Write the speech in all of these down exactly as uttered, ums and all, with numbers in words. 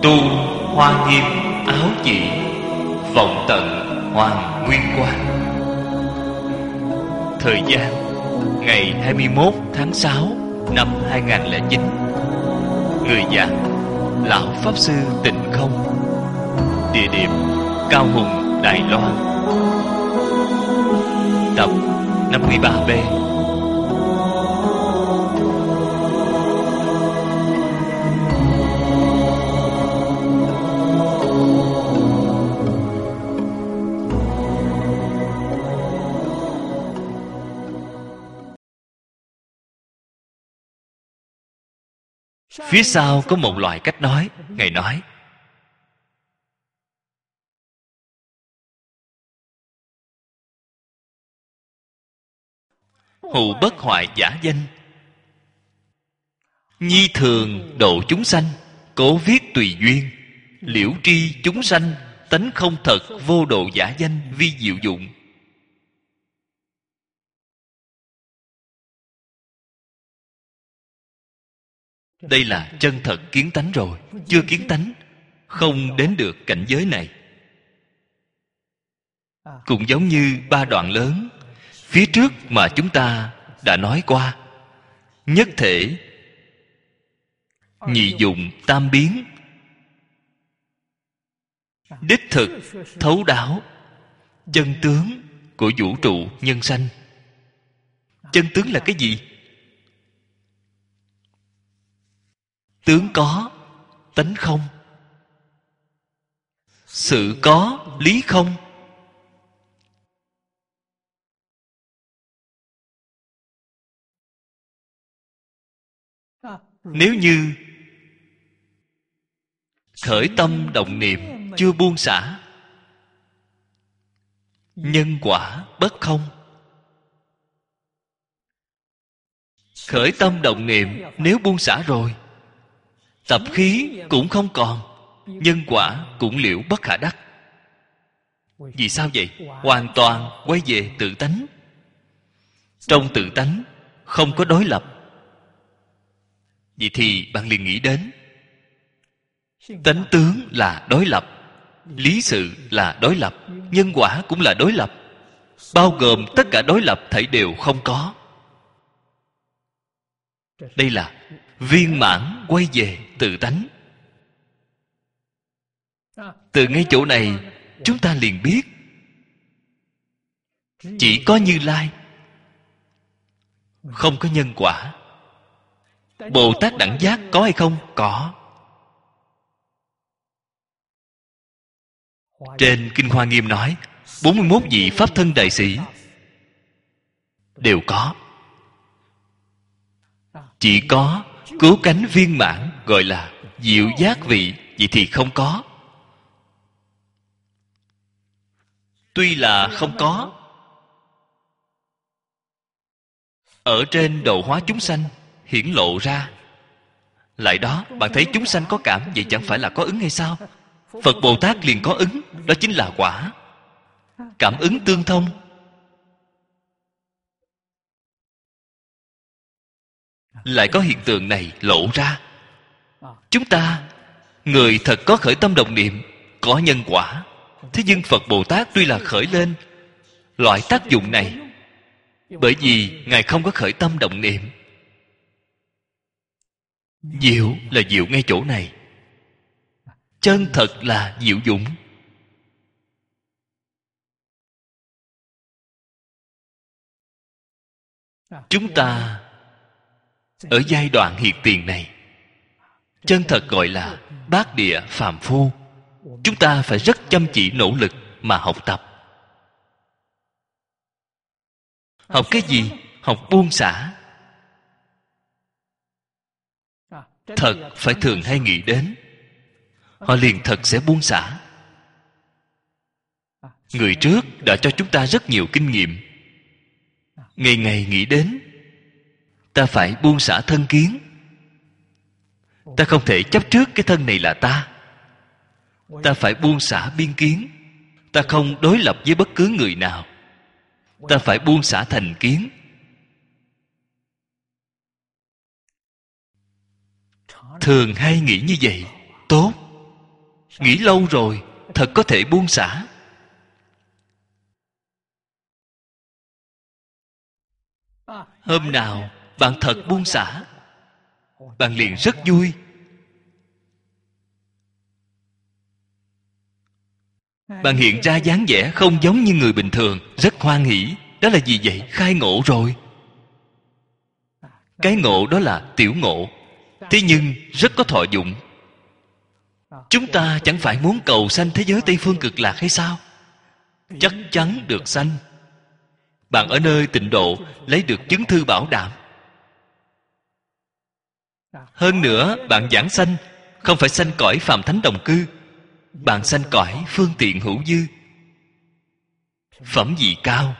Tu hoa nghiêm áo chỉ, vọng tận hoàng nguyên quang. Thời gian ngày hai mươi mốt tháng sáu năm hai nghìn lẻ chín. Người giảng Lão Pháp Sư Tịnh Không. Địa điểm Cao Hùng, Đài Loan. Tập năm mươi ba B. Phía sau có một loại cách nói. Ngài nói: hù bất hoại giả danh, nhi thường độ chúng sanh, cố viết tùy duyên, liễu tri chúng sanh, tánh không thật vô độ giả danh vi diệu dụng. Đây là chân thật kiến tánh rồi. Chưa kiến tánh, không đến được cảnh giới này. Cũng giống như ba đoạn lớn phía trước mà chúng ta đã nói qua: nhất thể, nhị dụng, tam biến, đích thực thấu đáo chân tướng của vũ trụ nhân sanh. Chân tướng là cái gì? Tướng có, tánh không. Sự có, lý không. Nếu như khởi tâm động niệm chưa buông xả, nhân quả bất không. Khởi tâm động niệm nếu buông xả rồi, tập khí cũng không còn, nhân quả cũng liễu bất khả đắc. Vì sao vậy? Hoàn toàn quay về tự tánh. Trong tự tánh không có đối lập. Vậy thì bạn liền nghĩ đến tánh tướng là đối lập, lý sự là đối lập, nhân quả cũng là đối lập. Bao gồm tất cả đối lập thảy đều không có. Đây là viên mãn quay về tự tánh. Từ ngay chỗ này chúng ta liền biết chỉ có Như Lai, không có nhân quả. Bồ Tát đẳng giác có hay không? Có. Trên Kinh Hoa Nghiêm nói bốn mươi mốt vị Pháp thân đại sĩ đều có. Chỉ có cứu cánh viên mãn gọi là diệu giác vị, vậy thì không có. Tuy là không có, ở trên độ hóa chúng sanh hiển lộ ra. Lại đó, bạn thấy chúng sanh có cảm, vậy chẳng phải là có ứng hay sao? Phật Bồ Tát liền có ứng, đó chính là quả. Cảm ứng tương thông. Lại có hiện tượng này lộ ra. Chúng ta, người thật có khởi tâm động niệm, có nhân quả. Thế nhưng Phật Bồ Tát tuy là khởi lên loại tác dụng này, bởi vì Ngài không có khởi tâm động niệm. Diệu là diệu ngay chỗ này. Chân thật là diệu dụng. Chúng ta ở giai đoạn hiện tiền này, chân thật gọi là bát địa phàm phu. Chúng ta phải rất chăm chỉ nỗ lực mà học tập. Học cái gì? Học buông xả. Thật phải thường hay nghĩ đến, họ liền thật sẽ buông xả. Người trước đã cho chúng ta rất nhiều kinh nghiệm. Ngày ngày nghĩ đến ta phải buông xả thân kiến. Ta không thể chấp trước cái thân này là ta. Ta phải buông xả biên kiến. Ta không đối lập với bất cứ người nào. Ta phải buông xả thành kiến. Thường hay nghĩ như vậy tốt. nghĩ lâu rồi thật có thể buông xả. Hôm nào bạn thật buông xả, bạn liền rất vui. Bạn hiện ra dáng vẻ không giống như người bình thường, rất hoan hỷ. Đó là gì vậy? Khai ngộ rồi. Cái ngộ đó là tiểu ngộ, thế nhưng rất có thọ dụng. Chúng ta chẳng phải muốn cầu sanh thế giới Tây Phương Cực Lạc hay sao? Chắc chắn được sanh. Bạn ở nơi tịnh độ lấy được chứng thư bảo đảm. Hơn nữa bạn giảng sanh không phải sanh cõi phàm thánh đồng cư, bạn sanh cõi phương tiện hữu dư, phẩm vị cao.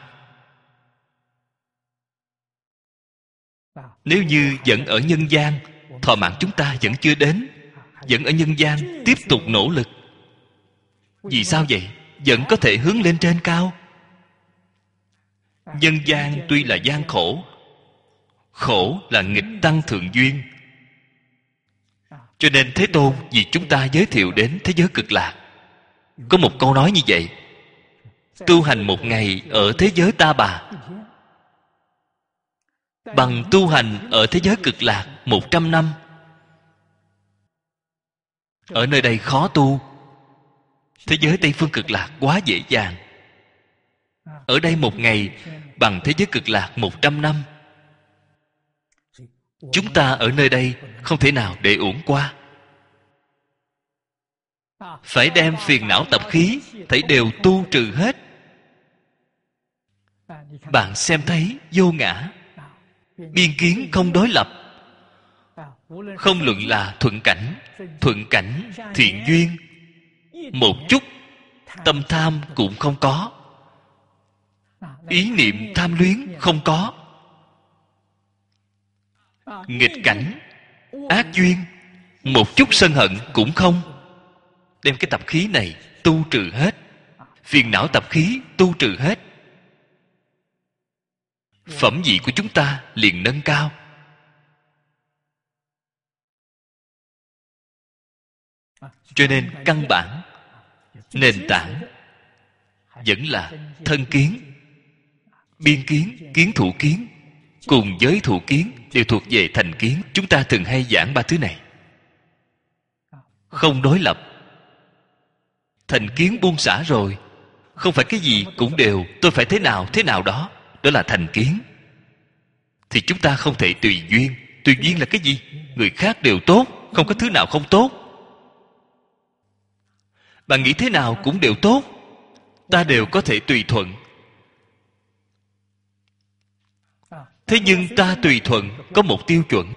Nếu như vẫn ở nhân gian, thọ mạng chúng ta vẫn chưa đến, vẫn ở nhân gian tiếp tục nỗ lực. Vì sao vậy? Vẫn có thể hướng lên trên cao. Nhân gian tuy là gian khổ, khổ là nghịch tăng thượng duyên. Cho nên Thế Tôn vì chúng ta giới thiệu đến thế giới Cực Lạc. Có một câu nói như vậy: tu hành một ngày ở thế giới Ta Bà bằng tu hành ở thế giới Cực Lạc một trăm năm. Ở nơi đây khó tu, thế giới Tây Phương Cực Lạc quá dễ dàng. Ở đây một ngày bằng thế giới Cực Lạc một trăm năm. Chúng ta ở nơi đây không thể nào để uổng qua. Phải đem phiền não tập khí thấy đều tu trừ hết. Bạn xem thấy vô ngã, biên kiến không đối lập. Không luận là thuận cảnh, thuận cảnh, thiện duyên, một chút tâm tham cũng không có. Ý niệm tham luyến không có. Nghịch cảnh, ác duyên, một chút sân hận cũng không. Đem cái tập khí này tu trừ hết. Phiền não tập khí tu trừ hết. Phẩm vị của chúng ta liền nâng cao. Cho nên căn bản, nền tảng vẫn là thân kiến, biên kiến, kiến thủ kiến cùng giới thủ kiến đều thuộc về thành kiến. Chúng ta thường hay giảng ba thứ này. Không đối lập. Thành kiến buông xả rồi, không phải cái gì cũng đều tôi phải thế nào thế nào đó. Đó là thành kiến. Thì chúng ta không thể tùy duyên. Tùy duyên là cái gì? Người khác đều tốt, không có thứ nào không tốt. Bạn nghĩ thế nào cũng đều tốt, ta đều có thể tùy thuận. Thế nhưng ta tùy thuận có một tiêu chuẩn.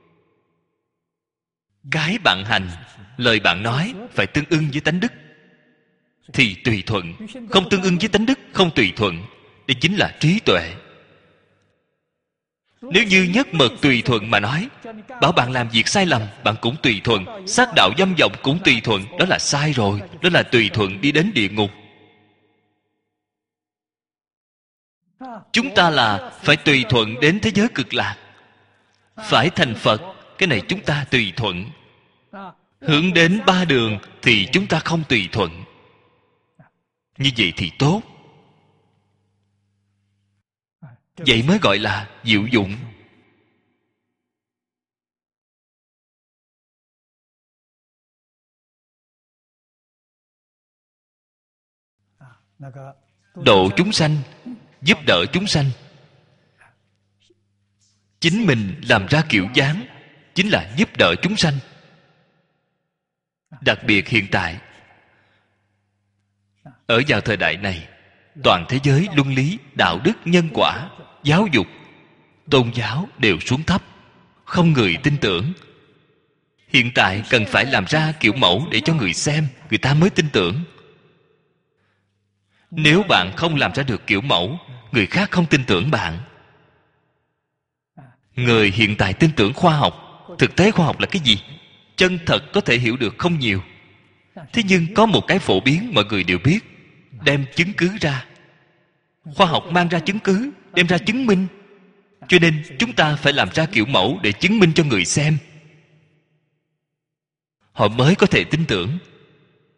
Cái bạn hành, lời bạn nói phải tương ưng với tánh đức thì tùy thuận. Không tương ưng với tánh đức, không tùy thuận, đây chính là trí tuệ. Nếu như nhất mực tùy thuận mà nói, bảo bạn làm việc sai lầm, bạn cũng tùy thuận. Sát đạo dâm vọng cũng tùy thuận. Đó là sai rồi. Đó là tùy thuận đi đến địa ngục. Chúng ta là phải tùy thuận đến thế giới Cực Lạc, phải thành Phật. Cái này chúng ta tùy thuận. Hướng đến ba đường thì chúng ta không tùy thuận. Như vậy thì tốt. Vậy mới gọi là diệu dụng. Độ chúng sanh, giúp đỡ chúng sanh. Chính mình làm ra kiểu dáng chính là giúp đỡ chúng sanh. Đặc biệt hiện tại, ở vào thời đại này, toàn thế giới luân lý, đạo đức, nhân quả, giáo dục, tôn giáo đều xuống thấp, không người tin tưởng. Hiện tại cần phải làm ra kiểu mẫu để cho người xem, người ta mới tin tưởng. Nếu bạn không làm ra được kiểu mẫu, người khác không tin tưởng bạn. Người hiện tại tin tưởng khoa học. Thực tế khoa học là cái gì? Chân thật có thể hiểu được không nhiều. Thế nhưng có một cái phổ biến mọi người đều biết. Đem chứng cứ ra. Khoa học mang ra chứng cứ, đem ra chứng minh. Cho nên chúng ta phải làm ra kiểu mẫu để chứng minh cho người xem, họ mới có thể tin tưởng.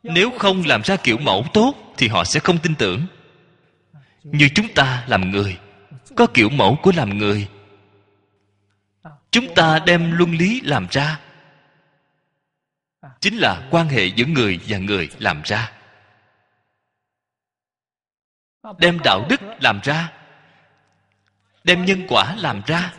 Nếu không làm ra kiểu mẫu tốt thì họ sẽ không tin tưởng. Như chúng ta làm người, có kiểu mẫu của làm người. Chúng ta đem luân lý làm ra, chính là quan hệ giữa người và người làm ra. Đem đạo đức làm ra, đem nhân quả làm ra,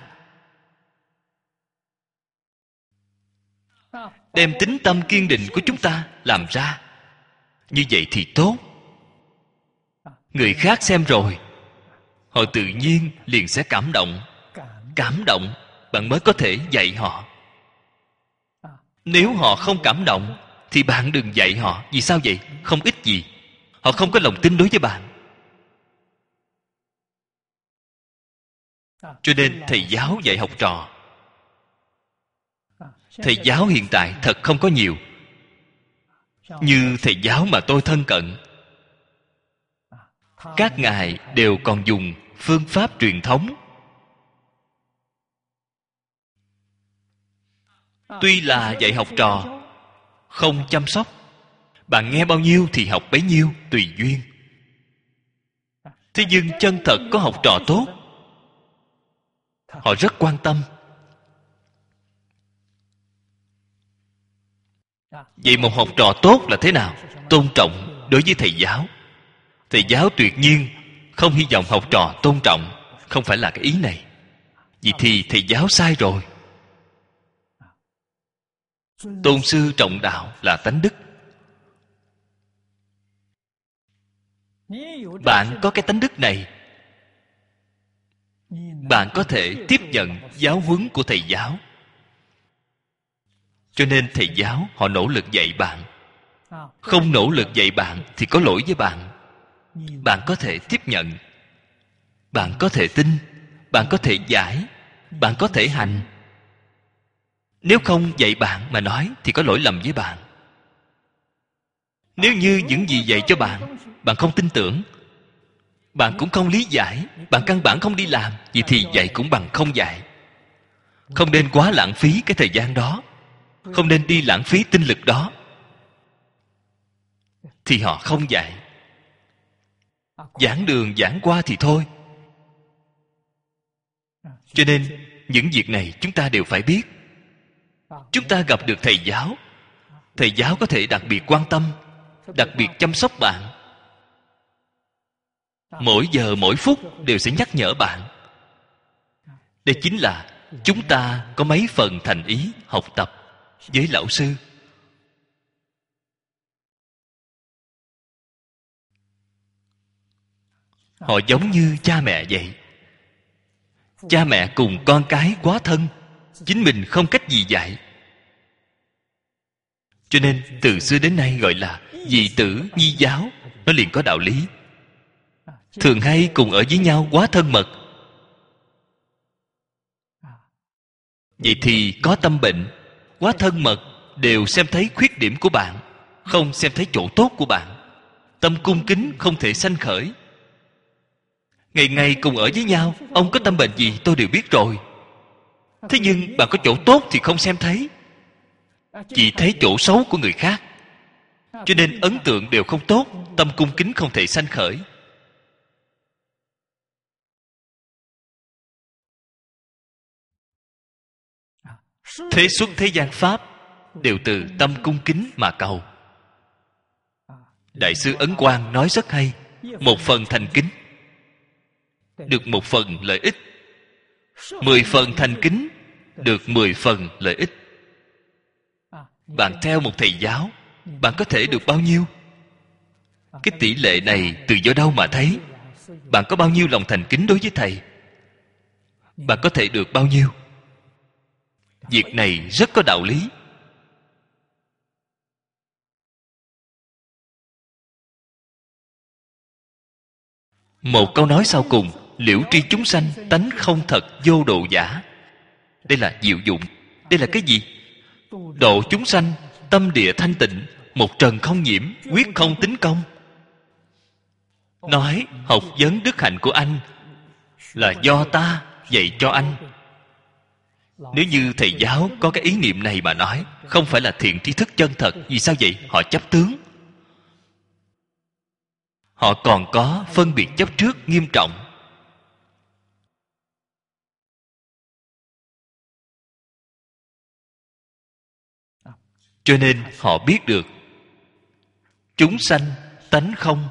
đem tín tâm kiên định của chúng ta làm ra. Như vậy thì tốt. Người khác xem rồi, họ tự nhiên liền sẽ cảm động. Cảm động, bạn mới có thể dạy họ. Nếu họ không cảm động thì bạn đừng dạy họ. Vì sao vậy? Không ích gì. Họ không có lòng tin đối với bạn. Cho nên thầy giáo dạy học trò. Thầy giáo hiện tại thật không có nhiều. Như thầy giáo mà tôi thân cận, các ngài đều còn dùng phương pháp truyền thống. Tuy là dạy học trò, không chăm sóc, bạn nghe bao nhiêu thì học bấy nhiêu, tùy duyên. Thế nhưng chân thật có học trò tốt, họ rất quan tâm. Vậy một học trò tốt là thế nào? Tôn trọng đối với thầy giáo. Thầy giáo tuyệt nhiên không hy vọng học trò tôn trọng. Không phải là cái ý này. Vì thì thầy giáo sai rồi. Tôn sư trọng đạo là tánh đức. Bạn có cái tánh đức này, bạn có thể tiếp nhận giáo huấn của thầy giáo. Cho nên thầy giáo họ nỗ lực dạy bạn. Không nỗ lực dạy bạn thì có lỗi với bạn. Bạn có thể tiếp nhận, bạn có thể tin, bạn có thể giải, bạn có thể hành. Nếu không dạy bạn mà nói thì có lỗi lầm với bạn. Nếu như những gì dạy cho bạn, bạn không tin tưởng, bạn cũng không lý giải, bạn căn bản không đi làm, vậy thì dạy cũng bằng không dạy. Không nên quá lãng phí cái thời gian đó, không nên đi lãng phí tinh lực đó, thì họ không dạy. Giảng đường giảng qua thì thôi. Cho nên những việc này chúng ta đều phải biết. Chúng ta gặp được thầy giáo, thầy giáo có thể đặc biệt quan tâm, đặc biệt chăm sóc bạn. Mỗi giờ mỗi phút đều sẽ nhắc nhở bạn. Đây chính là chúng ta có mấy phần thành ý học tập với lão sư. Họ giống như cha mẹ vậy. Cha mẹ cùng con cái quá thân, chính mình không cách gì dạy. Cho nên từ xưa đến nay gọi là dị tử nhi giáo. Nó liền có đạo lý. Thường hay cùng ở với nhau quá thân mật. Vậy thì có tâm bệnh, quá thân mật, đều xem thấy khuyết điểm của bạn, không xem thấy chỗ tốt của bạn. Tâm cung kính không thể sanh khởi. Ngày ngày cùng ở với nhau, ông có tâm bệnh gì tôi đều biết rồi. Thế nhưng bạn có chỗ tốt thì không xem thấy, chỉ thấy chỗ xấu của người khác. Cho nên ấn tượng đều không tốt, tâm cung kính không thể sanh khởi. Thế xuất thế gian pháp đều từ tâm cung kính mà cầu. Đại sư Ấn Quang nói rất hay. Một phần thành kính được một phần lợi ích, mười phần thành kính được mười phần lợi ích. Bạn theo một thầy giáo, bạn có thể được bao nhiêu? Cái tỷ lệ này từ do đâu mà thấy? Bạn có bao nhiêu lòng thành kính đối với thầy, bạn có thể được bao nhiêu. Việc này rất có đạo lý. Một câu nói sau cùng: liễu tri chúng sanh, tánh không thật vô độ giả. Đây là diệu dụng. Đây là cái gì? Độ chúng sanh, tâm địa thanh tịnh, một trần không nhiễm, quyết không tính công. Nói học vấn đức hạnh của anh là do ta dạy cho anh. Nếu như thầy giáo có cái ý niệm này mà nói, không phải là thiện tri thức chân thật. Vì sao vậy? Họ chấp tướng. họ còn có phân biệt chấp trước nghiêm trọng. Cho nên họ biết được chúng sanh tánh không,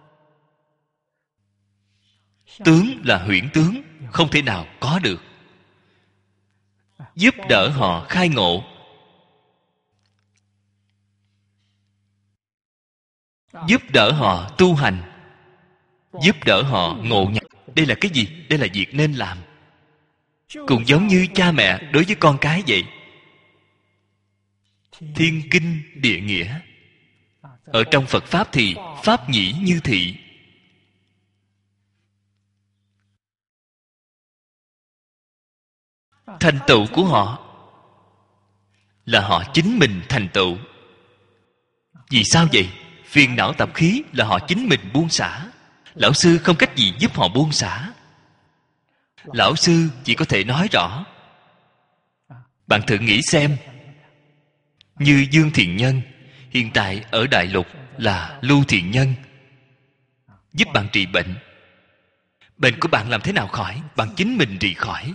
tướng là huyễn tướng, không thể nào có được. Giúp đỡ họ khai ngộ, giúp đỡ họ tu hành, giúp đỡ họ ngộ nhập. Đây là cái gì? Đây là việc nên làm. Cũng giống như cha mẹ đối với con cái vậy. Thiên kinh địa nghĩa. Ở trong Phật Pháp thì Pháp nhĩ như thị. Thành tựu của họ là họ chính mình thành tựu. Vì sao vậy? Phiền não tập khí là họ chính mình buông xả. Lão sư không cách gì giúp họ buông xả. Lão sư chỉ có thể nói rõ. Bạn thử nghĩ xem, như Dương Thiện Nhân hiện tại ở Đại Lục là Lưu Thiện Nhân, giúp bạn trị bệnh. Bệnh của bạn làm thế nào khỏi? Bạn chính mình trị khỏi.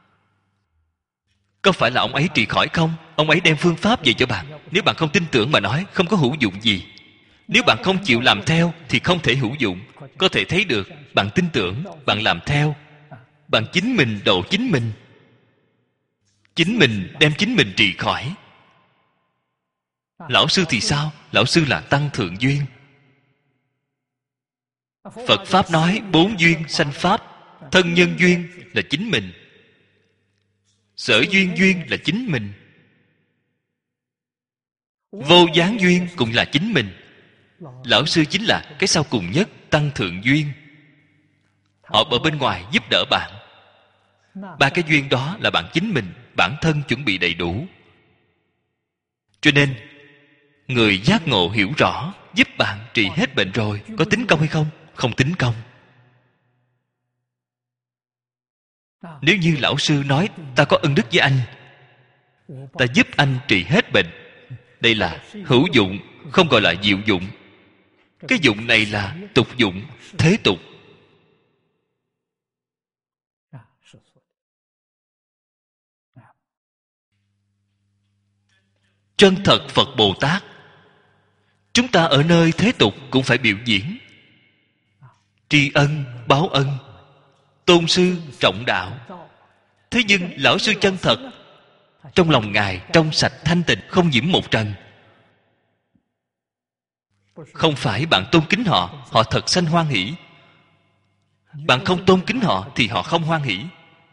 Có phải là ông ấy trị khỏi không? Ông ấy đem phương pháp về cho bạn. Nếu bạn không tin tưởng mà nói, không có hữu dụng gì. Nếu bạn không chịu làm theo thì không thể hữu dụng. Có thể thấy được, bạn tin tưởng, bạn làm theo, bạn chính mình độ chính mình, chính mình đem chính mình trị khỏi. Lão sư thì sao? Lão sư là tăng thượng duyên. Phật Pháp nói bốn duyên sanh Pháp. Thân nhân duyên là chính mình, sở duyên duyên là chính mình, vô gián duyên cũng là chính mình. Lão sư chính là cái sau cùng nhất, tăng thượng duyên. Họ ở bên ngoài giúp đỡ bạn. Ba cái duyên đó là bạn chính mình, bản thân chuẩn bị đầy đủ. Cho nên người giác ngộ hiểu rõ, giúp bạn trị hết bệnh rồi. Có tính công hay không? Không tính công. Nếu như lão sư nói ta có ân đức với anh, ta giúp anh trị hết bệnh, đây là hữu dụng, không gọi là diệu dụng. Cái dụng này là tục dụng, thế tục. Chân thật Phật Bồ Tát, chúng ta ở nơi thế tục cũng phải biểu diễn. Tri ân, báo ân, tôn sư, trọng đạo. Thế nhưng lão sư chân thật, trong lòng Ngài trong sạch thanh tịnh, không nhiễm một trần. Không phải bạn tôn kính họ, họ thật sanh hoan hỷ. Bạn không tôn kính họ thì họ không hoan hỷ.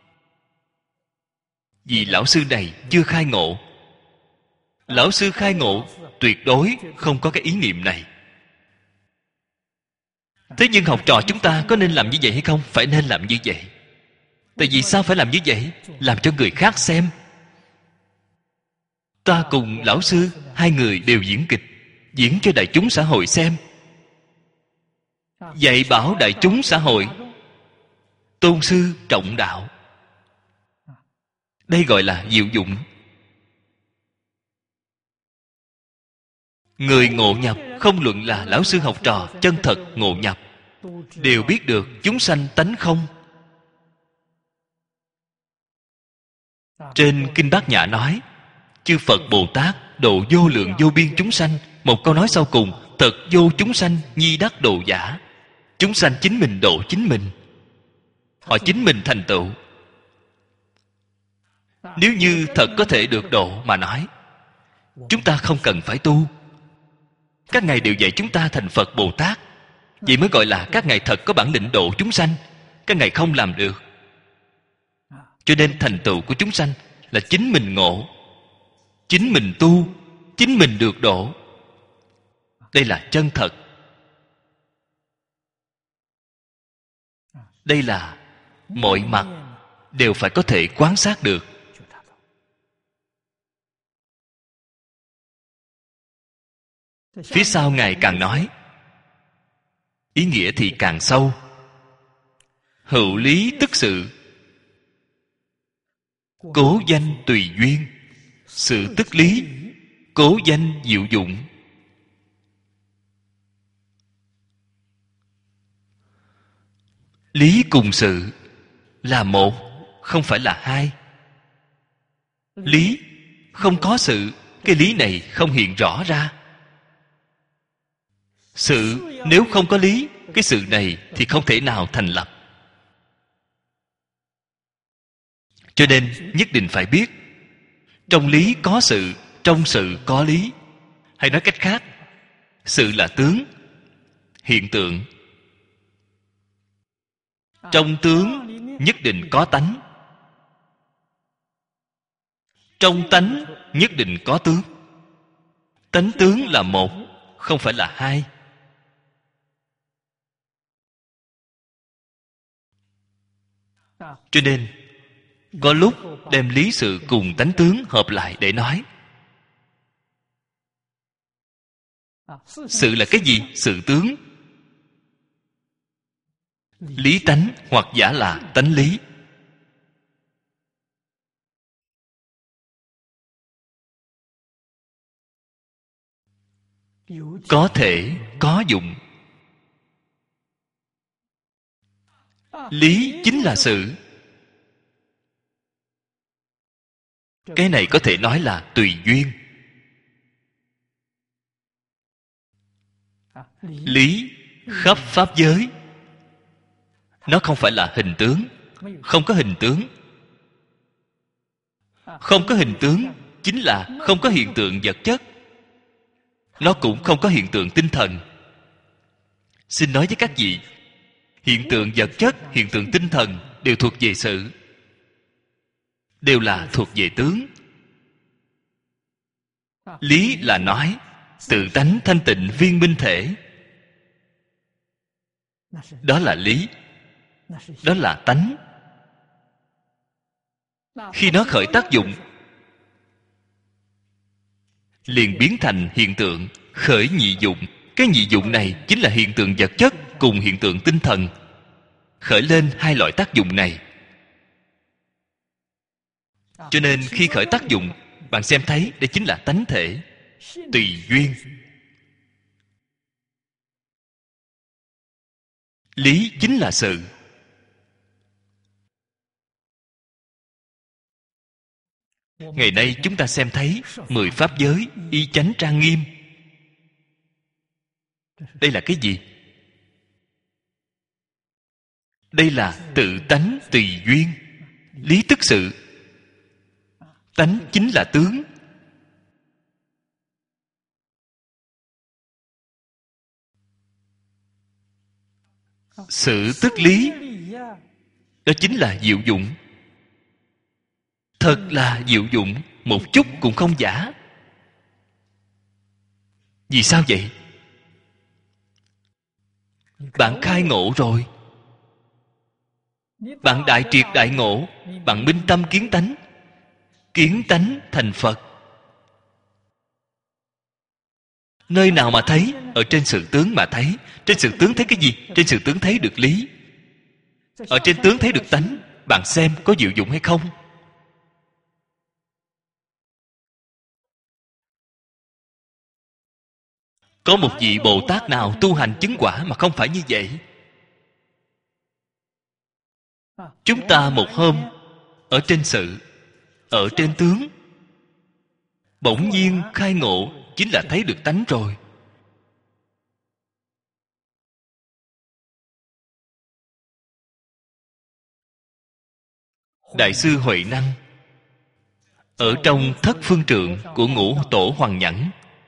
Vì lão sư này chưa khai ngộ. Lão sư khai ngộ tuyệt đối không có cái ý niệm này. Thế nhưng học trò chúng ta có nên làm như vậy hay không? Phải nên làm như vậy. Tại vì sao phải làm như vậy? Làm cho người khác xem. Ta cùng lão sư, hai người đều diễn kịch, diễn cho đại chúng xã hội xem. Dạy bảo đại chúng xã hội, tôn sư trọng đạo. Đây gọi là diệu dụng. Người ngộ nhập, không luận là lão sư học trò chân thật ngộ nhập, đều biết được chúng sanh tánh không. Trên Kinh Bát Nhã nói, chư Phật Bồ Tát độ vô lượng vô biên chúng sanh. Một câu nói sau cùng, thật vô chúng sanh nhi đắc độ giả. Chúng sanh chính mình độ chính mình, họ chính mình thành tựu. Nếu như thật có thể được độ mà nói, chúng ta không cần phải tu. Các ngài đều dạy chúng ta thành Phật Bồ Tát, vậy mới gọi là các ngài thật có bản lĩnh độ chúng sanh. Các ngài không làm được. Cho nên thành tựu của chúng sanh là chính mình ngộ, chính mình tu, chính mình được độ. Đây là chân thật. Đây là mọi mặt đều phải có thể quan sát được. Phía sau Ngài càng nói, ý nghĩa thì càng sâu. Hữu lý tức sự, cố danh tùy duyên. Sự tức lý, cố danh diệu dụng. Lý cùng sự là một, không phải là hai. Lý không có sự, cái lý này không hiện rõ ra. Sự nếu không có lý, cái sự này thì không thể nào thành lập. Cho nên nhất định phải biết trong lý có sự, trong sự có lý. Hay nói cách khác, sự là tướng, hiện tượng. Trong tướng nhất định có tánh, trong tánh nhất định có tướng. Tánh tướng là một, không phải là hai. Cho nên có lúc đem lý sự cùng tánh tướng hợp lại để nói. Sự là cái gì? Sự tướng. Lý tánh hoặc giả là tánh lý. Có thể, có dụng. Lý chính là sự. Cái này có thể nói là tùy duyên. Lý khắp pháp giới, nó không phải là hình tướng, không có hình tướng. Không có hình tướng chính là không có hiện tượng vật chất. Nó cũng không có hiện tượng tinh thần. Xin nói với các vị, hiện tượng vật chất, hiện tượng tinh thần đều thuộc về sự, đều là thuộc về tướng. Lý là nói tự tánh thanh tịnh viên minh thể. Đó là lý, đó là tánh. Khi nó khởi tác dụng, liền biến thành hiện tượng, khởi nhị dụng. Cái nhị dụng này chính là hiện tượng vật chất cùng hiện tượng tinh thần, khởi lên hai loại tác dụng này. Cho nên khi khởi tác dụng, bạn xem thấy đây chính là tánh thể, tùy duyên. Lý chính là sự. Ngày nay chúng ta xem thấy mười pháp giới y chánh trang nghiêm. Đây là cái gì? Đây là tự tánh tùy duyên. Lý tức sự, tánh chính là tướng. Sự tức lý, đó chính là diệu dụng. Thật là diệu dụng, một chút cũng không giả. Vì sao vậy? Bạn khai ngộ rồi, bạn đại triệt đại ngộ, bạn minh tâm kiến tánh, kiến tánh thành Phật. Nơi nào mà thấy? Ở trên sự tướng mà thấy. Trên sự tướng thấy cái gì? Trên sự tướng thấy được lý. Ở trên tướng thấy được tánh. Bạn xem có diệu dụng hay không? Có một vị Bồ Tát nào tu hành chứng quả mà không phải như vậy? Chúng ta một hôm ở trên sự, ở trên tướng, bỗng nhiên khai ngộ, chính là thấy được tánh rồi. Đại sư Huệ Năng ở trong thất phương trượng của Ngũ Tổ Hoằng Nhẫn,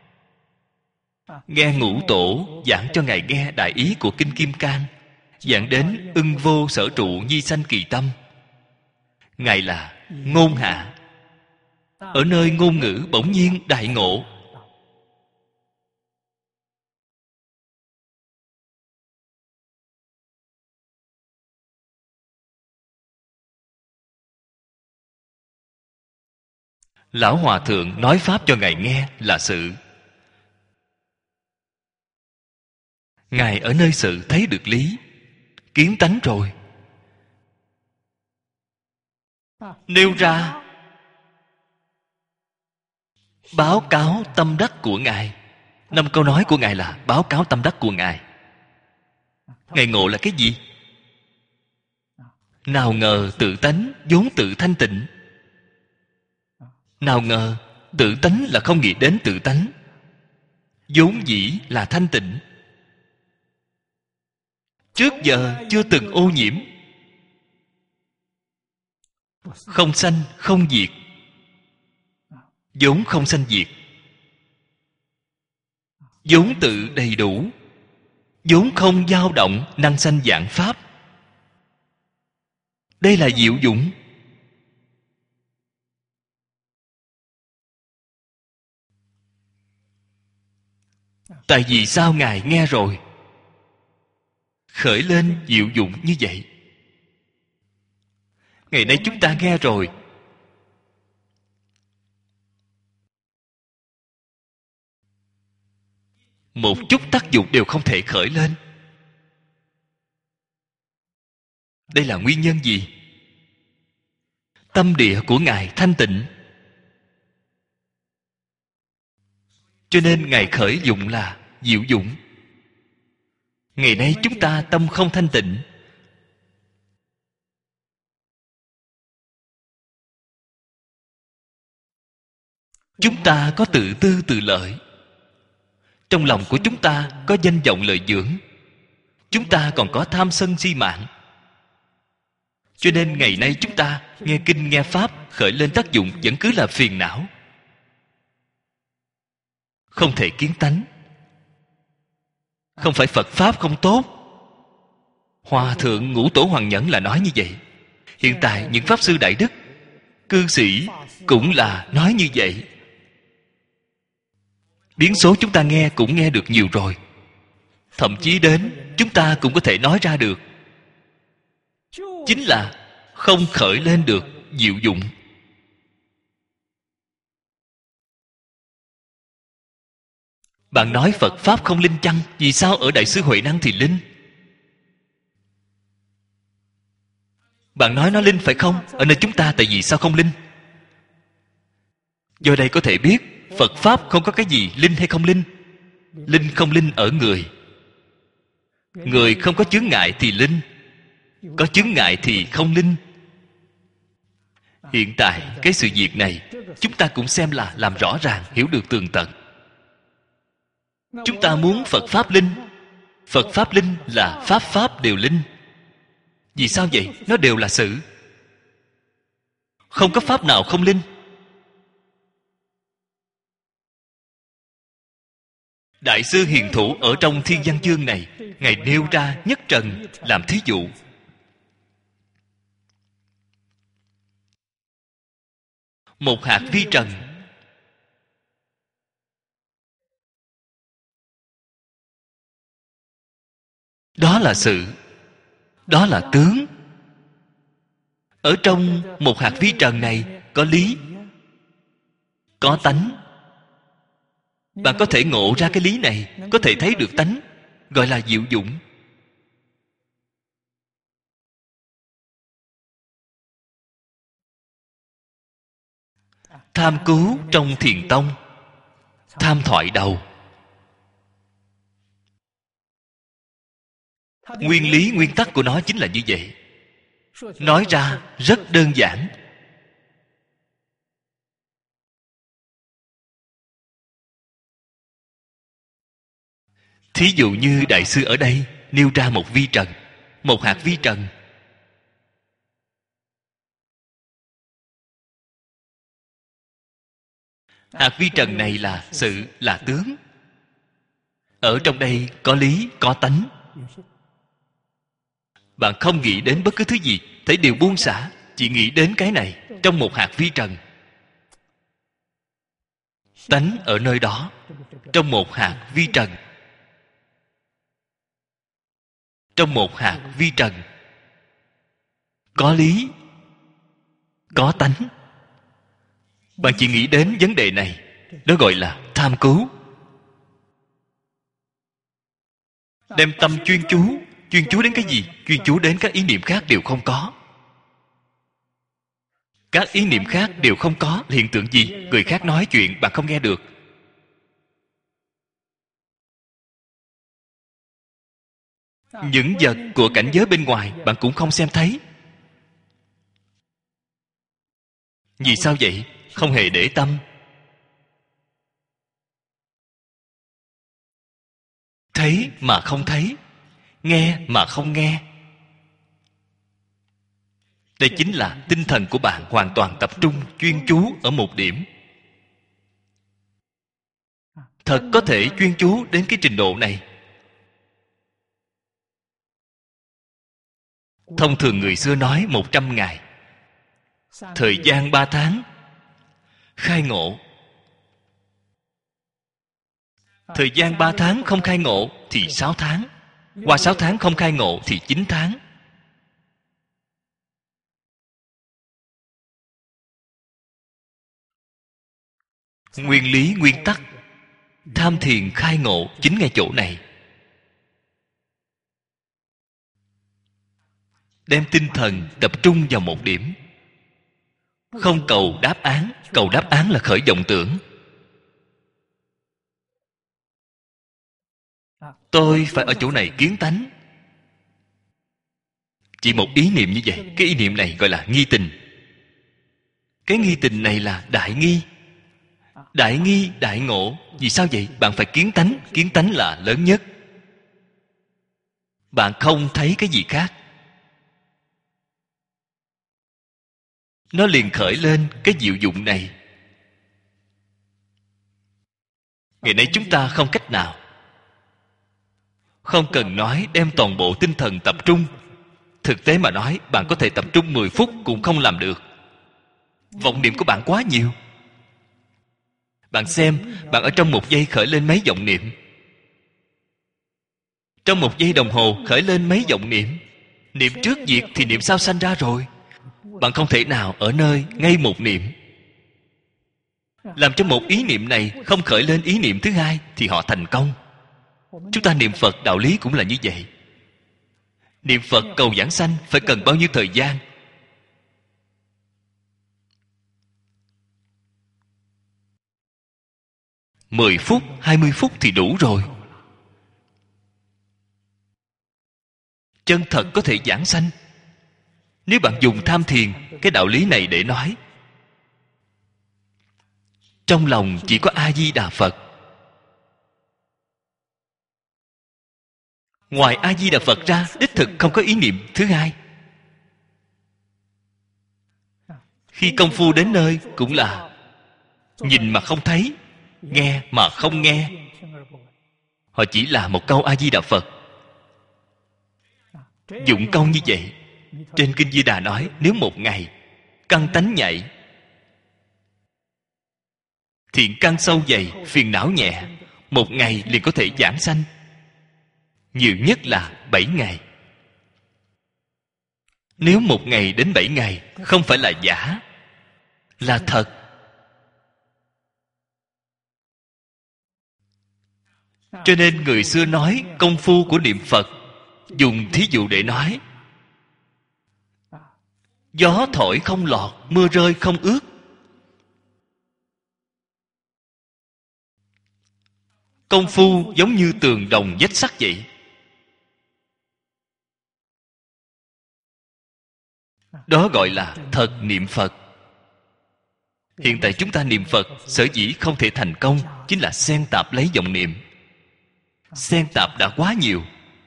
nghe Ngũ Tổ giảng cho ngài nghe đại ý của kinh Kim Cang, giảng đến ưng vô sở trụ nhi sanh kỳ tâm. Ngài là ngôn hạ, ở nơi ngôn ngữ bỗng nhiên đại ngộ. Lão Hòa Thượng nói pháp cho ngài nghe là sự. Ngài ở nơi sự thấy được lý, kiến tánh rồi. Nêu ra báo cáo tâm đắc của ngài. Năm câu nói của ngài là báo cáo tâm đắc của ngài. Ngài ngộ là cái gì? Nào ngờ tự tánh vốn tự thanh tịnh. Nào ngờ tự tánh là không nghĩ đến tự tánh, vốn dĩ là thanh tịnh. Trước giờ chưa từng ô nhiễm. Không sanh không diệt, vốn không sanh diệt, vốn tự đầy đủ, vốn không dao động năng sanh vạn pháp. Đây là diệu dụng. Tại vì sao Ngài nghe rồi khởi lên diệu dụng như vậy? Ngày nay chúng ta nghe rồi, một chút tác dụng đều không thể khởi lên. Đây là nguyên nhân gì? Tâm địa của Ngài thanh tịnh, cho nên Ngài khởi dụng là diệu dụng. Ngày nay chúng ta tâm không thanh tịnh, chúng ta có tự tư tự lợi, trong lòng của chúng ta có danh vọng lợi dưỡng, chúng ta còn có tham sân si mạng. Cho nên ngày nay chúng ta nghe kinh nghe pháp khởi lên tác dụng vẫn cứ là phiền não, không thể kiến tánh. Không phải Phật pháp không tốt. Hòa thượng Ngũ Tổ Hoàng Nhẫn là nói như vậy. Hiện tại những pháp sư đại đức, cư sĩ cũng là nói như vậy. Biến số chúng ta nghe cũng nghe được nhiều rồi, thậm chí đến chúng ta cũng có thể nói ra được. Chính là không khởi lên được diệu dụng. Bạn nói Phật pháp không linh chăng? Vì sao ở Đại sư Huệ Năng thì linh? Bạn nói nó linh phải không? Ở nơi chúng ta tại vì sao không linh? Do đây có thể biết Phật pháp không có cái gì linh hay không linh. Linh không linh ở người. Người không có chướng ngại thì linh, có chướng ngại thì không linh. Hiện tại cái sự việc này chúng ta cũng xem là làm rõ ràng, hiểu được tường tận. Chúng ta muốn Phật pháp linh. Phật pháp linh là pháp pháp đều linh. Vì sao vậy? Nó đều là sự. Không có pháp nào không linh. Đại sư Hiền Thủ ở trong Thiên Văn Chương này, Ngài nêu ra nhất trần làm thí dụ. Một hạt vi trần, đó là sự, đó là tướng. Ở trong một hạt vi trần này có lý, có tánh. Bạn có thể ngộ ra cái lý này, có thể thấy được tánh, gọi là diệu dụng. Tham cứu trong Thiền Tông, tham thoại đầu. Nguyên lý, nguyên tắc của nó chính là như vậy. Nói ra rất đơn giản. Thí dụ như Đại sư ở đây nêu ra một vi trần, một hạt vi trần. Hạt vi trần này là sự, là tướng. Ở trong đây có lý, có tánh. Bạn không nghĩ đến bất cứ thứ gì, thấy đều buông xả, chỉ nghĩ đến cái này trong một hạt vi trần. Tánh ở nơi đó, trong một hạt vi trần. Trong một hạt vi trần có lý, có tánh. Bạn chỉ nghĩ đến vấn đề này, đó gọi là tham cứu. Đem tâm chuyên chú. Chuyên chú đến cái gì? Chuyên chú đến các ý niệm khác đều không có. Các ý niệm khác đều không có. Hiện tượng gì? Người khác nói chuyện bạn không nghe được. Những vật của cảnh giới bên ngoài bạn cũng không xem thấy. Vì sao vậy? Không hề để tâm. Thấy mà không thấy, nghe mà không nghe. Đây chính là tinh thần của bạn hoàn toàn tập trung, chuyên chú ở một điểm. Thật có thể chuyên chú đến cái trình độ này. Thông thường người xưa nói một trăm ngày, thời gian ba tháng khai ngộ. Thời gian ba tháng không khai ngộ thì sáu tháng. Qua sáu tháng không khai ngộ thì chín tháng. Nguyên lý, nguyên tắc tham thiền khai ngộ chính ngay chỗ này. Đem tinh thần tập trung vào một điểm. Không cầu đáp án. Cầu đáp án là khởi vọng tưởng. Tôi phải ở chỗ này kiến tánh. Chỉ một ý niệm như vậy. Cái ý niệm này gọi là nghi tình. Cái nghi tình này là đại nghi. Đại nghi, đại ngộ. Vì sao vậy? Bạn phải kiến tánh. Kiến tánh là lớn nhất. Bạn không thấy cái gì khác. Nó liền khởi lên cái diệu dụng này. Ngày nay chúng ta không cách nào. Không cần nói đem toàn bộ tinh thần tập trung. Thực tế mà nói, bạn có thể tập trung mười phút cũng không làm được. Vọng niệm của bạn quá nhiều. Bạn xem, bạn ở trong một giây khởi lên mấy vọng niệm. Trong một giây đồng hồ khởi lên mấy vọng niệm. Niệm trước diệt thì niệm sau sanh ra rồi. Bạn không thể nào ở nơi ngay một niệm. Làm cho một ý niệm này không khởi lên ý niệm thứ hai thì họ thành công. Chúng ta niệm Phật đạo lý cũng là như vậy. Niệm Phật cầu giảng sanh phải cần bao nhiêu thời gian? Mười phút, hai mươi phút thì đủ rồi. Chân thật có thể giảng sanh. Nếu bạn dùng tham thiền cái đạo lý này để nói, trong lòng chỉ có A-di-đà Phật. Ngoài A-di-đà Phật ra, đích thực không có ý niệm thứ hai. Khi công phu đến nơi cũng là nhìn mà không thấy, nghe mà không nghe. Họ chỉ là một câu A-di-đà Phật. Dụng công như vậy. Trên Kinh Di Đà nói, nếu một ngày căn tánh nhạy, thiện căn sâu dày, phiền não nhẹ, một ngày liền có thể giảng sanh. Nhiều nhất là bảy ngày. Nếu một ngày đến bảy ngày không phải là giả, là thật. Cho nên người xưa nói công phu của niệm Phật, dùng thí dụ để nói, gió thổi không lọt, mưa rơi không ướt. Công phu giống như tường đồng vách sắt vậy. Đó gọi là thật niệm Phật. Hiện tại chúng ta niệm Phật sở dĩ không thể thành công chính là xen tạp lấy vọng niệm. Xen tạp đã quá nhiều.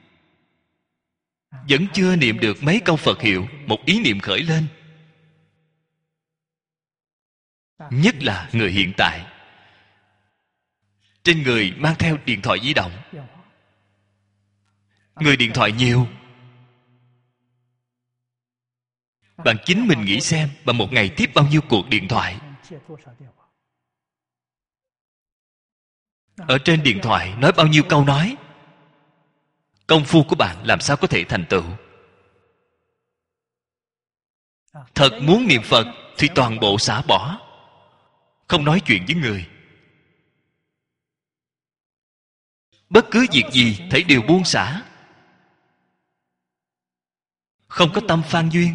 Vẫn chưa niệm được mấy câu Phật hiệu, một ý niệm khởi lên. Nhất là người hiện tại, trên người mang theo điện thoại di động. Người điện thoại nhiều. Bạn chính mình nghĩ xem, bạn một ngày tiếp bao nhiêu cuộc điện thoại. Ở trên điện thoại nói bao nhiêu câu nói. Công phu của bạn làm sao có thể thành tựu? Thật muốn niệm Phật thì toàn bộ xả bỏ, không nói chuyện với người. Bất cứ việc gì thấy đều buông xả. Không có tâm phan duyên,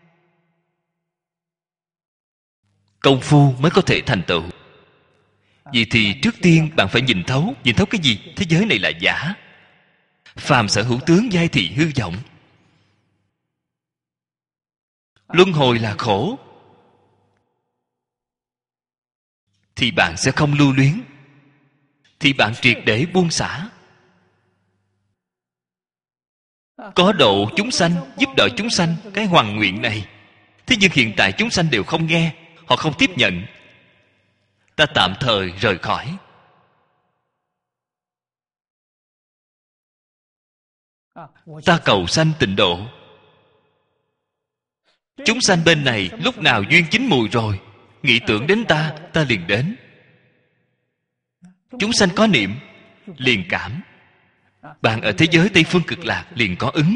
công phu mới có thể thành tựu. Vậy thì trước tiên bạn phải nhìn thấu. Nhìn thấu cái gì? Thế giới này là giả. Phàm sở hữu tướng giai thị hư vọng. Luân hồi là khổ. thì bạn sẽ không lưu luyến, thì bạn triệt để buông xả. Có độ chúng sanh, giúp đỡ chúng sanh, cái hoằng nguyện này. Thế nhưng hiện tại chúng sanh đều không nghe, họ không tiếp nhận. Ta tạm thời rời khỏi. Ta cầu sanh tịnh độ. Chúng sanh bên này lúc nào duyên chín mùi rồi, nghĩ tưởng đến ta, ta liền đến. Chúng sanh có niệm, liền cảm. Bạn ở thế giới Tây Phương Cực Lạc liền có ứng.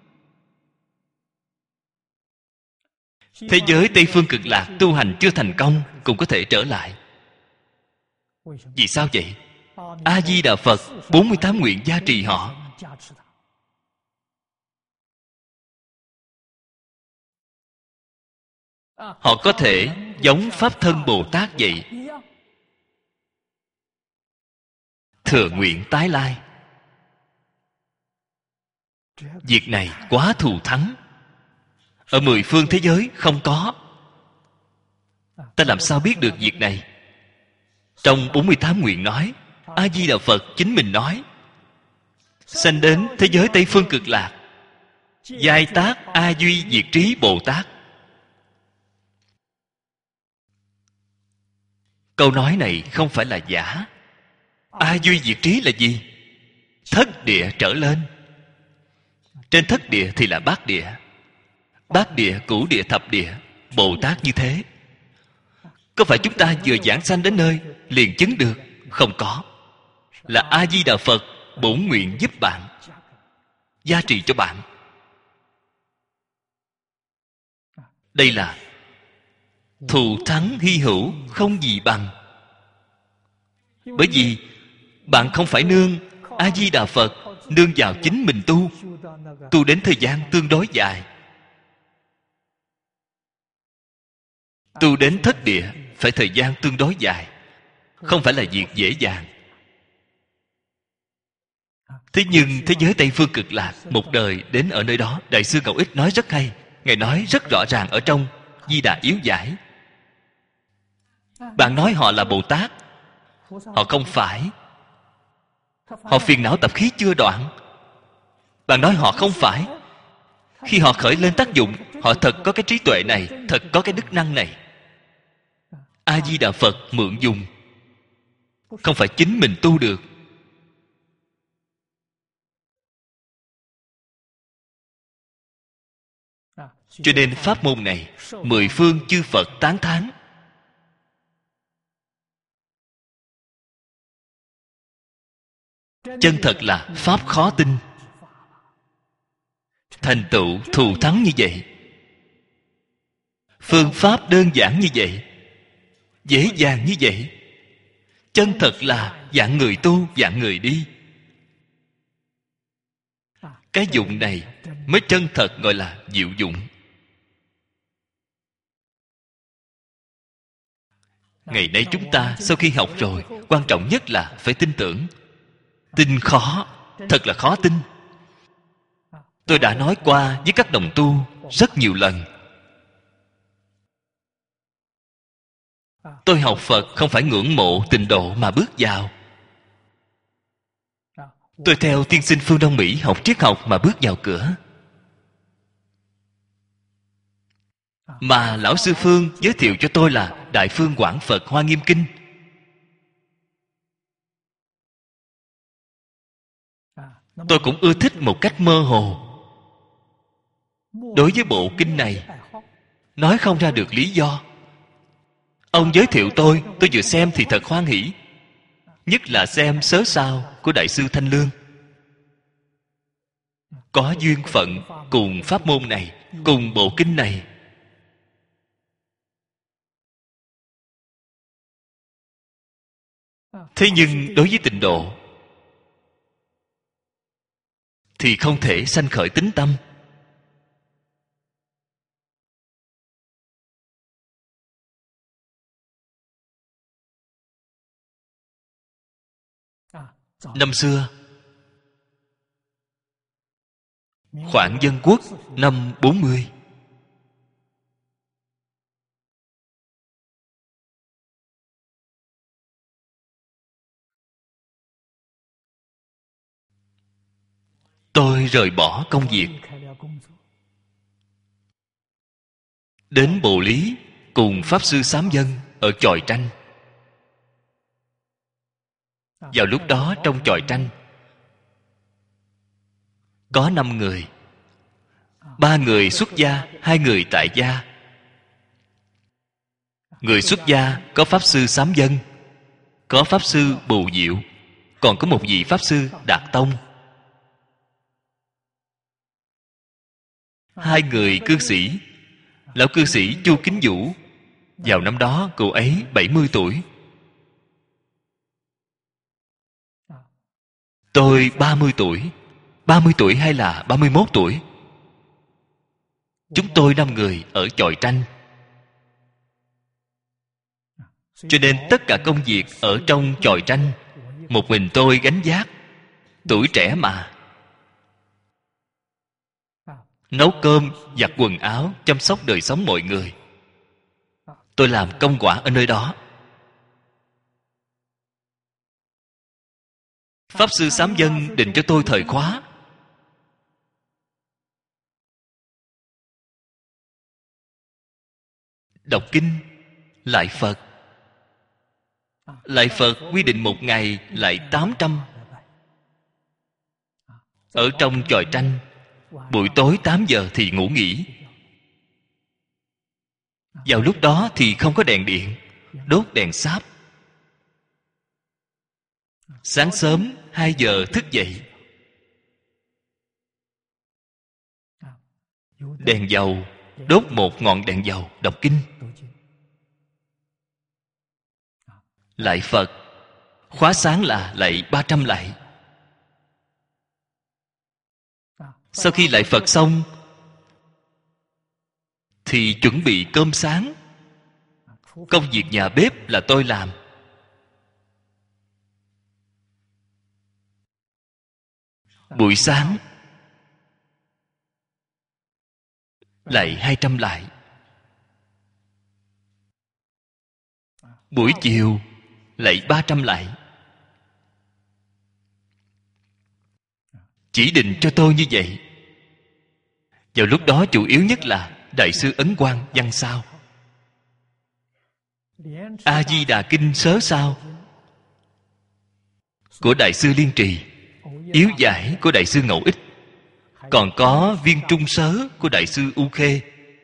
Thế giới Tây Phương Cực Lạc tu hành chưa thành công cũng có thể trở lại. Vì sao vậy? A-di-đà Phật bốn mươi tám nguyện gia trì họ. Họ có thể giống Pháp Thân Bồ Tát vậy, thừa nguyện tái lai. Việc này quá thù thắng, ở mười phương thế giới không có. Ta làm sao biết được việc này? Trong bốn mươi tám nguyện nói, A-di-đà Phật chính mình nói, sanh đến thế giới Tây Phương Cực Lạc, giai tác A Duy Diệt Trí Bồ Tát. Câu nói này không phải là giả. A Duy Diệt Trí là gì? Thất địa trở lên. Trên thất địa thì là bát địa. Bát địa, cửu địa, thập địa. Bồ Tát như thế. Có phải chúng ta vừa giảng sanh đến nơi liền chứng được? Không có. Là A-di-đà Phật bổn nguyện giúp bạn, gia trì cho bạn. Đây là thù thắng hy hữu không gì bằng. Bởi vì bạn không phải nương A-di-đà Phật, nương vào chính mình tu, tu đến thời gian tương đối dài. Tu đến thất địa phải thời gian tương đối dài, không phải là việc dễ dàng. Thế nhưng thế giới Tây Phương Cực Lạc, một đời đến ở nơi đó. Đại sư Ngẫu Ích nói rất hay. Ngài nói rất rõ ràng ở trong Di Đà Yếu Giải. Bạn nói họ là Bồ Tát, họ không phải. Họ phiền não tập khí chưa đoạn. Bạn nói họ không phải. Khi họ khởi lên tác dụng, họ thật có cái trí tuệ này, thật có cái đức năng này. A-di-đà Phật mượn dùng, không phải chính mình tu được. Cho nên pháp môn này mười phương chư Phật tán thán. Chân thật là pháp khó tin. Thành tựu thù thắng như vậy, phương pháp đơn giản như vậy, dễ dàng như vậy, chân thật là dạng người tu, dạng người đi. Cái dụng này mới chân thật gọi là diệu dụng. Ngày nay chúng ta sau khi học rồi, quan trọng nhất là phải tin tưởng. Tin khó, thật là khó tin. Tôi đã nói qua với các đồng tu rất nhiều lần. Tôi học Phật không phải ngưỡng mộ tịnh độ mà bước vào. Tôi theo tiên sinh phương Đông Mỹ học triết học mà bước vào cửa. Mà Lão Sư Phương giới thiệu cho tôi là Đại Phương Quảng Phật Hoa Nghiêm Kinh. Tôi cũng ưa thích một cách mơ hồ. Đối với bộ kinh này, nói không ra được lý do. Ông giới thiệu tôi, tôi vừa xem thì thật hoan hỷ. Nhất là xem sớ sao của Đại sư Thanh Lương. Có duyên phận cùng pháp môn này, cùng bộ kinh này. Thế nhưng đối với tịnh độ thì không thể sanh khởi tín tâm. Năm xưa, khoảng Dân Quốc năm bốn mươi, tôi rời bỏ công việc, đến Bồ Lý cùng Pháp Sư Sám Dân ở chòi tranh. Vào lúc đó trong chòi tranh có năm người. Ba người xuất gia, hai người tại gia. Người xuất gia có Pháp Sư Sám Dân, có Pháp Sư Bồ Diệu, còn có một vị Pháp Sư Đạt Tông. Hai người cư sĩ. Lão cư sĩ Chu Kính Vũ, vào năm đó cô ấy bảy mươi tuổi. Tôi ba mươi tuổi. ba mươi tuổi hay là ba mươi mốt tuổi? Chúng tôi năm người ở chòi tranh. Cho nên tất cả công việc ở trong chòi tranh một mình tôi gánh vác. Tuổi trẻ mà. Nấu cơm, giặt quần áo, chăm sóc đời sống mọi người. Tôi làm công quả ở nơi đó. Pháp Sư Sám Dân định cho tôi thời khóa. Đọc kinh, lại Phật. Lại Phật quy định một ngày lại tám trăm. Ở trong chòi tranh, buổi tối tám giờ thì ngủ nghỉ. Vào lúc đó thì không có đèn điện, đốt đèn sáp. Sáng sớm hai giờ thức dậy. Đèn dầu, đốt một ngọn đèn dầu, đọc kinh. Lạy Phật. Khóa sáng là lạy ba trăm lạy. Sau khi lạy Phật xong thì chuẩn bị cơm sáng. Công việc nhà bếp là tôi làm. Buổi sáng lạy hai trăm lạy. Buổi chiều lạy ba trăm lạy. Chỉ định cho tôi như vậy. Vào lúc đó chủ yếu nhất là Đại sư Ấn Quang văn sao, A Di Đà Kinh sớ sao của Đại sư Liên Trì, Yếu giải của Đại sư Ngẫu Ích, còn có Viên Trung sớ của Đại sư U Khê.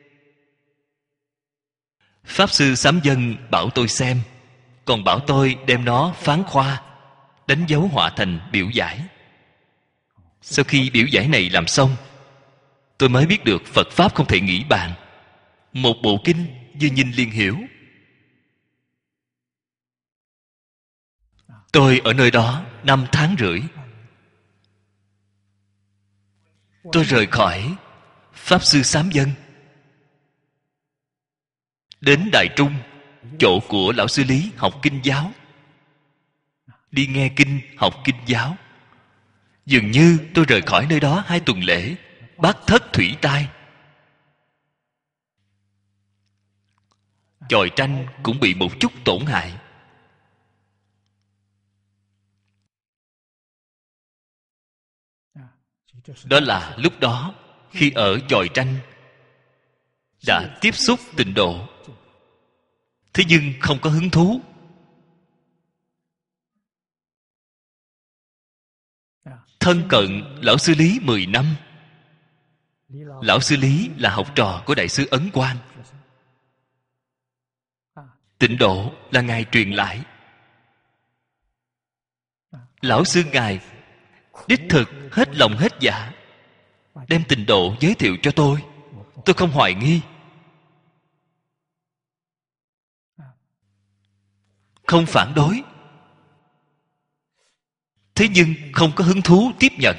Pháp Sư Sám Dân bảo tôi xem, còn bảo tôi đem nó phán khoa, đánh dấu họa thành biểu giải. Sau khi biểu giải này làm xong, tôi mới biết được Phật Pháp không thể nghĩ bàn. Một bộ kinh như nhìn liền hiểu. Tôi ở nơi đó năm tháng rưỡi. Tôi rời khỏi Pháp Sư Sám Dân, đến Đại Trung, chỗ của Lão Sư Lý học kinh giáo. Đi nghe kinh, học kinh giáo. Dường như tôi rời khỏi nơi đó hai tuần lễ, bát thất thủy tai. Chòi tranh cũng bị một chút tổn hại. Đó là lúc đó khi ở chòi tranh đã tiếp xúc tịnh độ, thế nhưng không có hứng thú. Thân cận Lão Sư Lý mười năm. Lão Sư Lý là học trò của Đại sư Ấn Quang. Tịnh độ là Ngài truyền lại. Lão sư Ngài đích thực hết lòng hết dạ đem tịnh độ giới thiệu cho tôi. Tôi không hoài nghi, không phản đối, thế nhưng không có hứng thú tiếp nhận.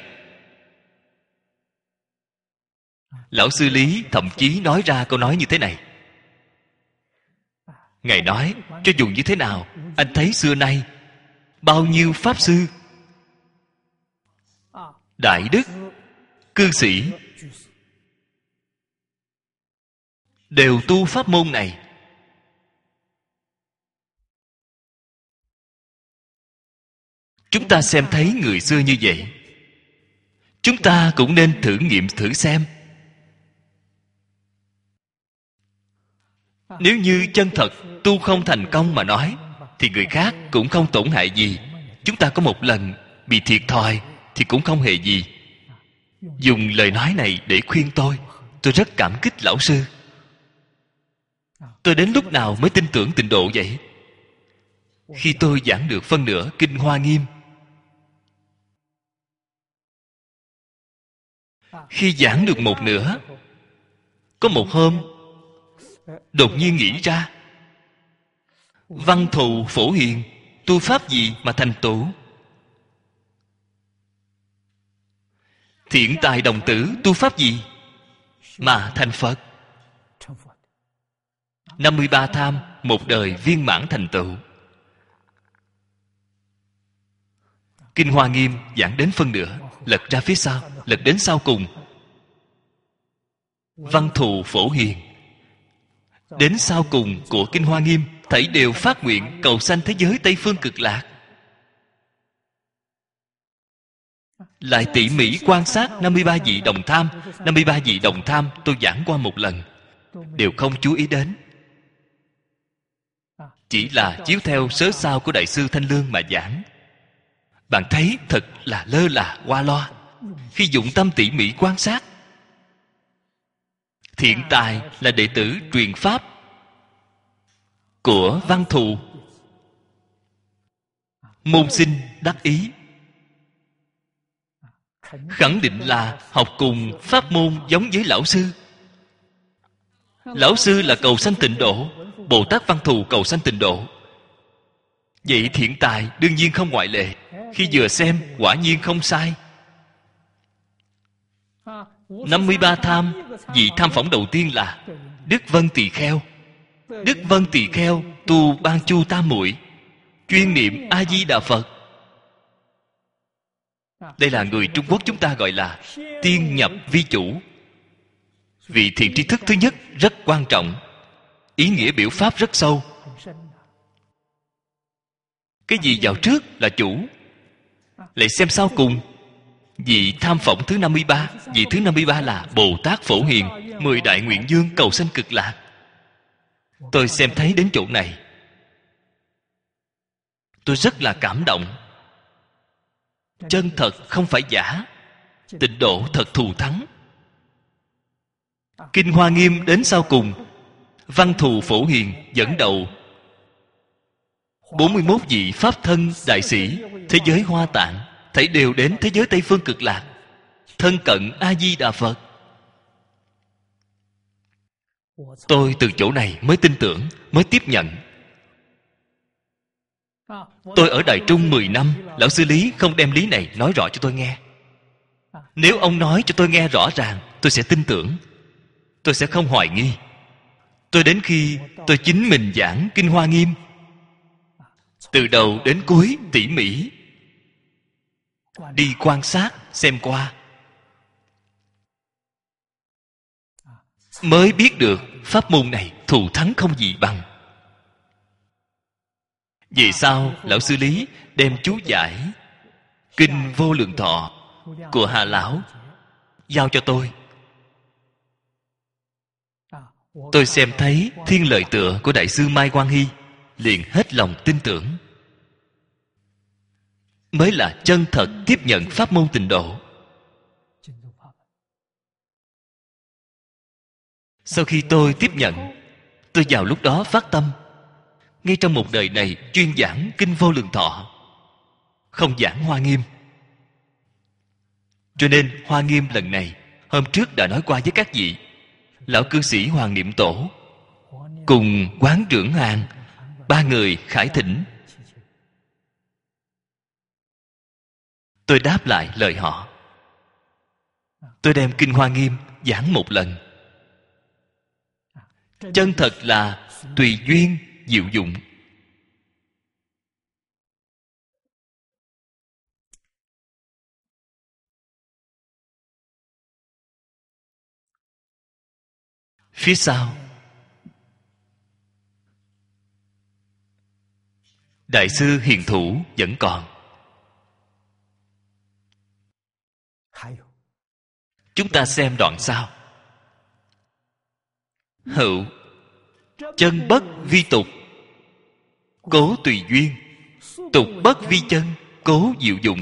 Lão Sư Lý thậm chí nói ra câu nói như thế này. Ngài nói, cho dù như thế nào, anh thấy xưa nay bao nhiêu Pháp Sư, Đại Đức, cư sĩ đều tu pháp môn này. Chúng ta xem thấy người xưa như vậy, chúng ta cũng nên thử nghiệm thử xem. Nếu như chân thật tu không thành công mà nói, thì người khác cũng không tổn hại gì. Chúng ta có một lần bị thiệt thòi thì cũng không hề gì. Dùng lời nói này để khuyên tôi, tôi rất cảm kích lão sư. Tôi đến lúc nào mới tin tưởng tịnh độ vậy? Khi tôi giảng được phân nửa Kinh Hoa Nghiêm, khi giảng được một nửa, có một hôm đột nhiên nghĩ ra, văn thù phổ hiền tu pháp gì mà thành tựu? Thiện tài đồng tử tu pháp gì mà thành Phật? năm mươi ba tham, một đời viên mãn thành tựu. Kinh Hoa Nghiêm giảng đến phân nửa, lật ra phía sau, lật đến sau cùng, văn thù phổ hiền. Đến sau cùng của Kinh Hoa Nghiêm, thảy đều phát nguyện cầu sanh thế giới Tây Phương Cực Lạc. Lại tỉ mỉ quan sát năm mươi ba vị đồng tham. năm mươi ba vị đồng tham tôi giảng qua một lần, đều không chú ý đến. Chỉ là chiếu theo sớ sao của Đại sư Thanh Lương mà giảng. Bạn thấy thật là lơ là qua loa. Khi dụng tâm tỉ mỉ quan sát, Thiện tài là đệ tử truyền pháp của văn thù, môn sinh đắc ý, khẳng định là học cùng pháp môn giống với lão sư. Lão sư là cầu sanh tịnh độ, Bồ Tát Văn Thù cầu sanh tịnh độ. Vậy Thiện tài đương nhiên không ngoại lệ. Khi vừa xem quả nhiên không sai. năm mươi ba tham, vị tham phỏng đầu tiên là Đức Vân Tỳ Kheo. Đức Vân Tỳ Kheo tu Ban Chu Tam Muội, chuyên niệm A Di Đà Phật. Đây là người Trung Quốc chúng ta gọi là tiên nhập vi chủ. Vị thiện tri thức thứ nhất rất quan trọng, ý nghĩa biểu pháp rất sâu. Cái gì vào trước là chủ. Lại xem sau cùng, vị tham phỏng thứ năm mươi ba. Vị thứ năm mươi ba là Bồ Tát Phổ Hiền, mười đại nguyện dương cầu sanh cực lạc. Tôi xem thấy đến chỗ này, tôi rất là cảm động. Chân thật không phải giả, tịnh độ thật thù thắng. Kinh Hoa Nghiêm đến sau cùng, Văn Thù Phổ Hiền dẫn đầu bốn mươi mốt vị Pháp thân đại sĩ thế giới Hoa Tạng, thảy đều đến thế giới Tây Phương Cực Lạc, thân cận A Di Đà Phật. Tôi từ chỗ này mới tin tưởng, mới tiếp nhận. Tôi ở Đại Trung mười năm, lão sư Lý không đem lý này nói rõ cho tôi nghe. Nếu ông nói cho tôi nghe rõ ràng, tôi sẽ tin tưởng, tôi sẽ không hoài nghi. Tôi đến khi tôi chính mình giảng Kinh Hoa Nghiêm, từ đầu đến cuối tỉ mỉ đi quan sát xem qua, mới biết được pháp môn này thù thắng không gì bằng. Vì sao lão sư Lý đem chú giải Kinh Vô Lượng Thọ của Hà Lão giao cho tôi? Tôi xem thấy thiên lợi tựa của Đại sư Mai Quang Hy, liền hết lòng tin tưởng. Mới là chân thật tiếp nhận pháp môn tịnh độ. Sau khi tôi tiếp nhận, tôi vào lúc đó phát tâm, ngay trong một đời này chuyên giảng Kinh Vô Lượng Thọ, không giảng Hoa Nghiêm. Cho nên Hoa Nghiêm lần này, hôm trước đã nói qua với các vị, lão cư sĩ Hoàng Niệm Tổ cùng Quán Trưởng Hàng, ba người khải thỉnh. Tôi đáp lại lời họ. Tôi đem Kinh Hoa Nghiêm giảng một lần. Chân thật là tùy duyên diệu dụng. Phía sau, Đại sư Hiền Thủ vẫn còn. Chúng ta xem đoạn sau. Hữu chân bất vi tục, cố tùy duyên. Tục bất vi chân, cố diệu dụng.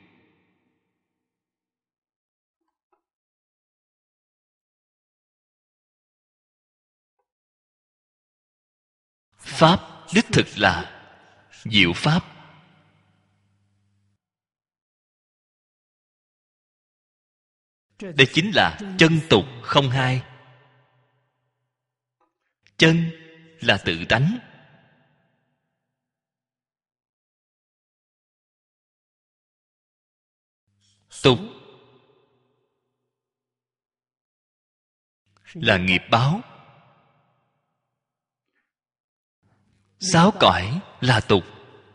Pháp đích thực là diệu pháp. Đây chính là chân tục không hai. Chân là tự tánh, tục là nghiệp báo. Sáu cõi là tục.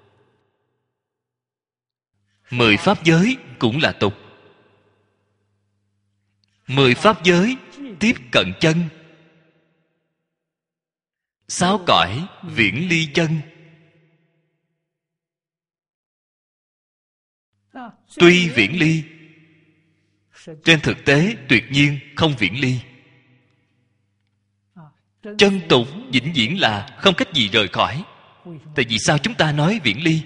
Mười pháp giới cũng là tục. Mười pháp giới tiếp cận chân. Sáu cõi viễn ly chân. Tuy viễn ly, trên thực tế tuyệt nhiên không viễn ly. Chân tục vĩnh viễn là không cách gì rời khỏi. Tại vì sao chúng ta nói viễn ly?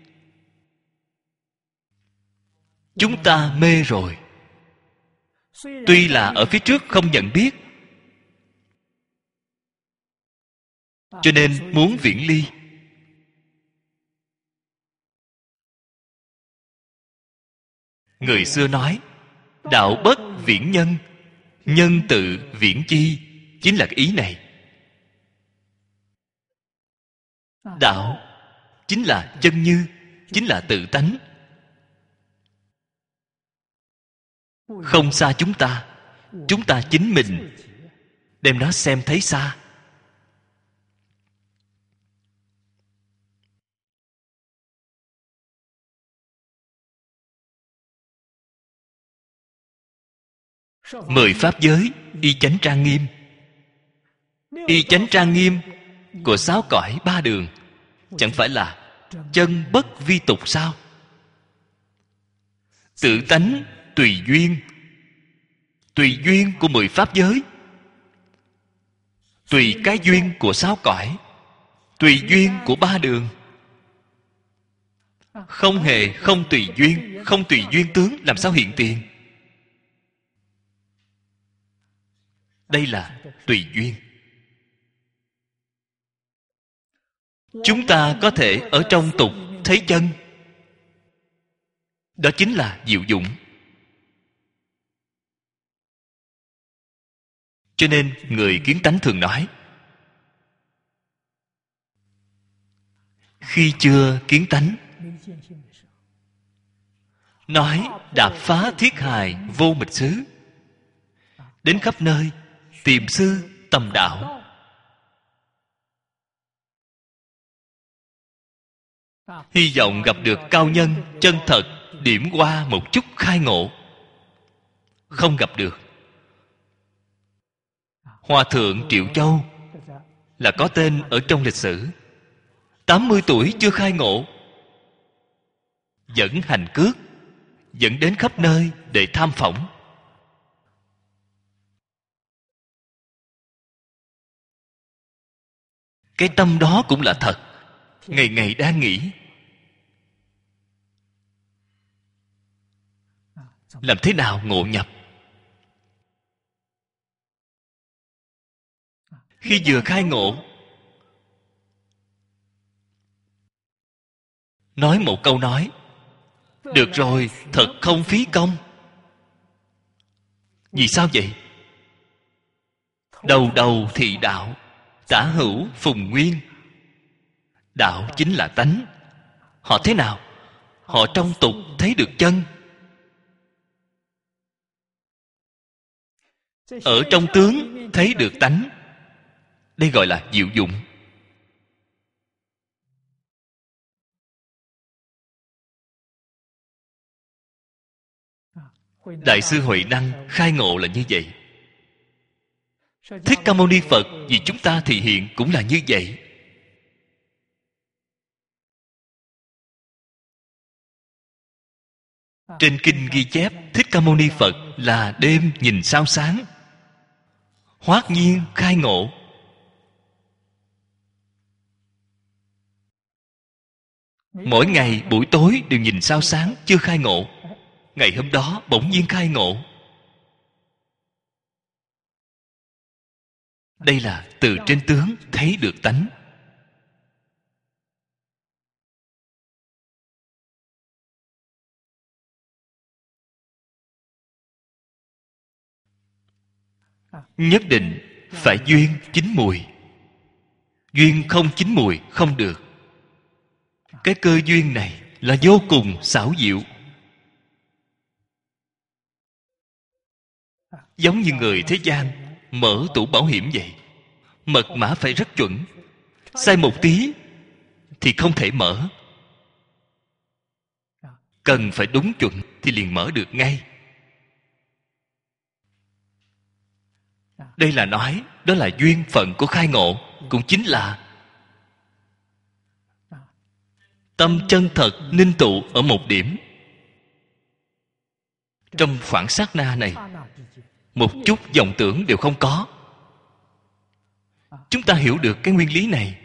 Chúng ta mê rồi. Tuy là ở phía trước không nhận biết, cho nên muốn viễn ly. Người xưa nói đạo bất viễn nhân, nhân tự viễn chi, chính là cái ý này. Đạo chính là chân như, chính là tự tánh, không xa chúng ta. Chúng ta chính mình đem nó xem thấy xa. Mười pháp giới y chánh trang nghiêm. Y chánh trang nghiêm của sáu cõi ba đường chẳng phải là chân bất vi tục sao? Tự tánh tùy duyên. Tùy duyên của mười pháp giới, tùy cái duyên của sáu cõi, tùy duyên của ba đường. Không hề không tùy duyên. Không tùy duyên tướng làm sao hiện tiền? Đây là tùy duyên. Chúng ta có thể ở trong tục thấy chân, đó chính là diệu dụng. Cho nên người kiến tánh thường nói, khi chưa kiến tánh, nói đạp phá thiết hài vô mịch xứ, đến khắp nơi tìm sư tầm đạo. Hy vọng gặp được cao nhân chân thật, điểm qua một chút khai ngộ. Không gặp được. Hòa thượng Triệu Châu là có tên ở trong lịch sử. tám mươi tuổi chưa khai ngộ, dẫn hành cước, dẫn đến khắp nơi để tham phỏng. Cái tâm đó cũng là thật. Ngày ngày đang nghĩ làm thế nào ngộ nhập. Khi vừa khai ngộ, nói một câu nói, được rồi, thật không phí công. Vì sao vậy? Đầu đầu thị đạo, tả hữu phùng nguyên. Đạo chính là tánh. Họ thế nào? Họ trong tục thấy được chân, ở trong tướng thấy được tánh. Đây gọi là diệu dụng. Đại sư Huệ Năng khai ngộ là như vậy. Thích Ca Mâu Ni Phật vì chúng ta thị hiện cũng là như vậy. Trên kinh ghi chép Thích Ca Mâu Ni Phật là đêm nhìn sao sáng, hoát nhiên khai ngộ. Mỗi ngày buổi tối đều nhìn sao sáng, chưa khai ngộ. Ngày hôm đó bỗng nhiên khai ngộ. Đây là từ trên tướng thấy được tánh. Nhất định phải duyên chín mùi. Duyên không chín mùi không được. Cái cơ duyên này là vô cùng xảo diệu. Giống như người thế gian mở tủ bảo hiểm vậy, mật mã phải rất chuẩn. Sai một tí thì không thể mở. Cần phải đúng chuẩn thì liền mở được ngay. Đây là nói đó là duyên phận của khai ngộ. Cũng chính là tâm chân thật ninh tụ ở một điểm. Trong khoảng sát na này, một chút vọng tưởng đều không có. Chúng ta hiểu được cái nguyên lý này.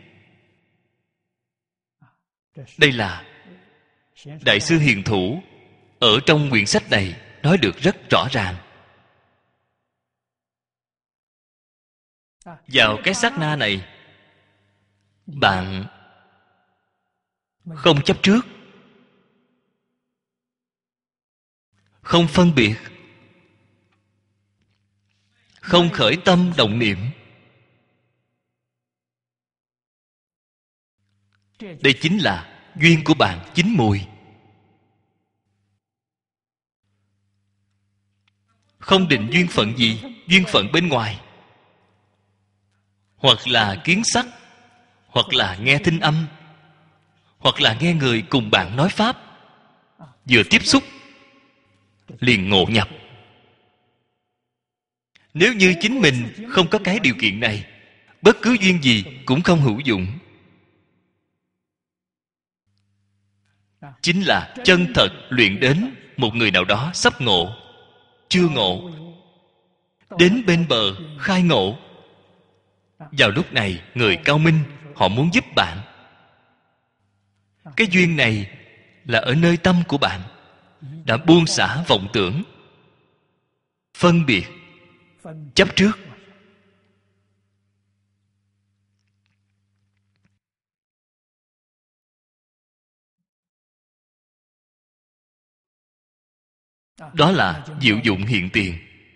Đây là Đại sư Hiền Thủ ở trong quyển sách này nói được rất rõ ràng. Vào cái sát na này, bạn không chấp trước, không phân biệt, không khởi tâm động niệm. Đây chính là duyên của bạn chín mùi. Không định duyên phận gì, duyên phận bên ngoài, hoặc là kiến sắc, hoặc là nghe thinh âm, hoặc là nghe người cùng bạn nói pháp. Vừa tiếp xúc liền ngộ nhập. Nếu như chính mình không có cái điều kiện này, bất cứ duyên gì cũng không hữu dụng. Chính là chân thật luyện đến một người nào đó sắp ngộ, chưa ngộ, đến bên bờ khai ngộ. Vào lúc này người cao minh họ muốn giúp bạn. Cái duyên này là ở nơi tâm của bạn đã buông xả vọng tưởng, phân biệt, chấp trước. Đó là diệu dụng hiện tiền.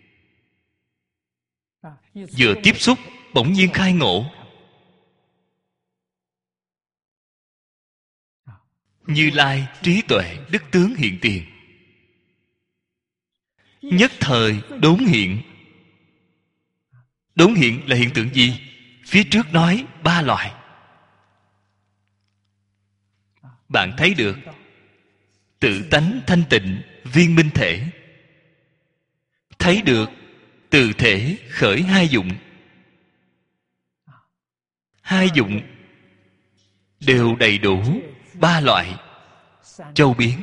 Vừa tiếp xúc bỗng nhiên khai ngộ. Như Lai trí tuệ đức tướng hiện tiền, nhất thời đốn hiện. Đốn hiện là hiện tượng gì? Phía trước nói ba loại. Bạn thấy được tự tánh thanh tịnh viên minh thể, thấy được từ thể khởi hai dụng. Hai dụng đều đầy đủ ba loại châu biến.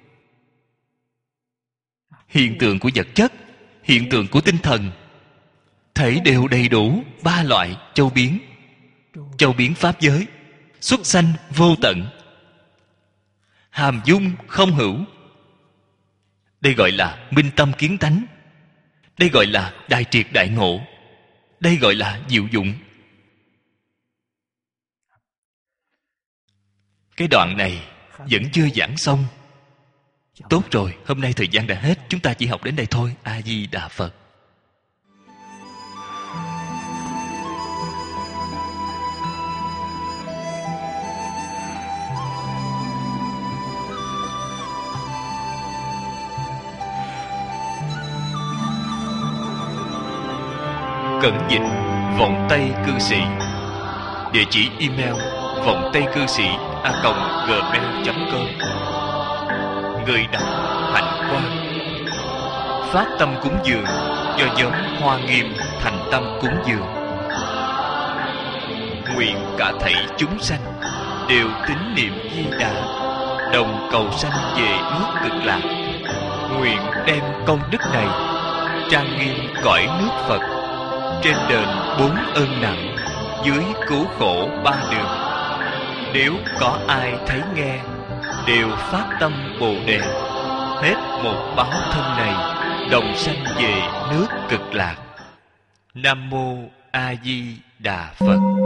Hiện tượng của vật chất, hiện tượng của tinh thần, thể đều đầy đủ ba loại châu biến. Châu biến pháp giới, xuất sanh vô tận, hàm dung không hữu. Đây gọi là minh tâm kiến tánh. Đây gọi là đại triệt đại ngộ. Đây gọi là diệu dụng. Cái đoạn này vẫn chưa giảng xong. Tốt rồi, hôm nay thời gian đã hết, chúng ta chỉ học đến đây thôi. A Di Đà Phật. Cẩn dịch vọng tây cư sĩ. Địa chỉ email vọng tây cư sĩ a còng gmail chấm com. Người đọc Hạnh Quang. Phát tâm cúng dường do nhóm Hoa Nghiêm thành tâm cúng dường. Nguyện cả thảy chúng sanh đều tín niệm Di Đà, đồng cầu sanh về nước Cực Lạc. nguyện đem công đức này trang nghiêm cõi nước Phật, trên đền bốn ơn nặng, dưới cứu khổ ba đường. Nếu có ai thấy nghe, đều phát tâm Bồ Đề, hết một báo thân này, đồng sanh về nước Cực Lạc. Nam mô A Di Đà Phật.